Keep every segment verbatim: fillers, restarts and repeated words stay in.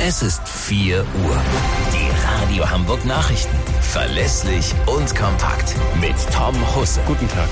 Es ist vier Uhr. Die Radio Hamburg Nachrichten. Verlässlich und kompakt. Mit Tom Husse. Guten Tag.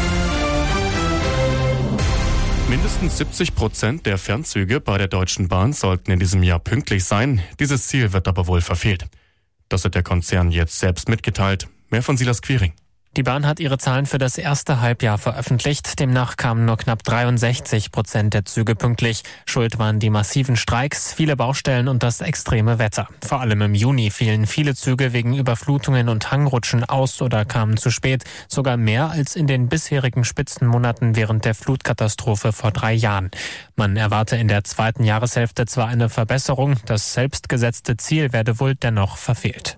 Mindestens siebzig Prozent der Fernzüge bei der Deutschen Bahn sollten in diesem Jahr pünktlich sein. Dieses Ziel wird aber wohl verfehlt. Das hat der Konzern jetzt selbst mitgeteilt. Mehr von Silas Quiring. Die Bahn hat ihre Zahlen für das erste Halbjahr veröffentlicht. Demnach kamen nur knapp dreiundsechzig Prozent der Züge pünktlich. Schuld waren die massiven Streiks, viele Baustellen und das extreme Wetter. Vor allem im Juni fielen viele Züge wegen Überflutungen und Hangrutschen aus oder kamen zu spät. Sogar mehr als in den bisherigen Spitzenmonaten während der Flutkatastrophe vor drei Jahren. Man erwarte in der zweiten Jahreshälfte zwar eine Verbesserung, das selbstgesetzte Ziel werde wohl dennoch verfehlt.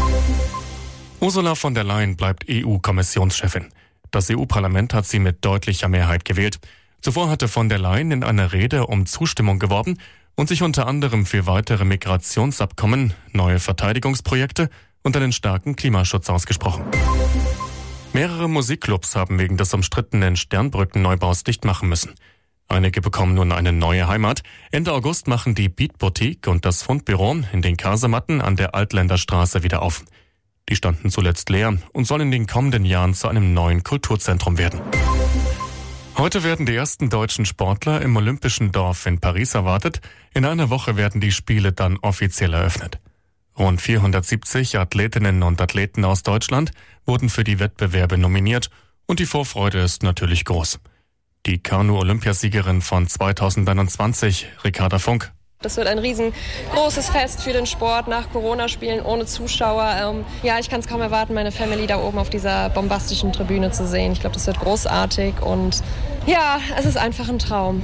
Ursula von der Leyen bleibt E U-Kommissionschefin. Das E U-Parlament hat sie mit deutlicher Mehrheit gewählt. Zuvor hatte von der Leyen in einer Rede um Zustimmung geworben und sich unter anderem für weitere Migrationsabkommen, neue Verteidigungsprojekte und einen starken Klimaschutz ausgesprochen. Mehrere Musikclubs haben wegen des umstrittenen Sternbrückenneubaus dicht machen müssen. Einige bekommen nun eine neue Heimat. Ende August machen die Beat Boutique und das Fundbüro in den Kasematten an der Altländerstraße wieder auf. Die standen zuletzt leer und sollen in den kommenden Jahren zu einem neuen Kulturzentrum werden. Heute werden die ersten deutschen Sportler im Olympischen Dorf in Paris erwartet. In einer Woche werden die Spiele dann offiziell eröffnet. Rund vierhundertsiebzig Athletinnen und Athleten aus Deutschland wurden für die Wettbewerbe nominiert und die Vorfreude ist natürlich groß. Die Kanu-Olympiasiegerin von zweitausendeinundzwanzig, Ricarda Funk. Das wird ein riesengroßes Fest für den Sport nach Corona-Spielen ohne Zuschauer. Ähm, ja, ich kann es kaum erwarten, meine Family da oben auf dieser bombastischen Tribüne zu sehen. Ich glaube, das wird großartig und ja, es ist einfach ein Traum.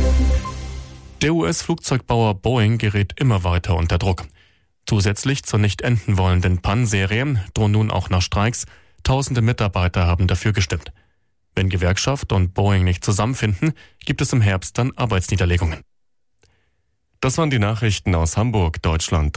Der U S-Flugzeugbauer Boeing gerät immer weiter unter Druck. Zusätzlich zur nicht enden wollenden P A N-Serie drohen nun auch noch Streiks. Tausende Mitarbeiter haben dafür gestimmt. Wenn Gewerkschaft und Boeing nicht zusammenfinden, gibt es im Herbst dann Arbeitsniederlegungen. Das waren die Nachrichten aus Hamburg, Deutschland.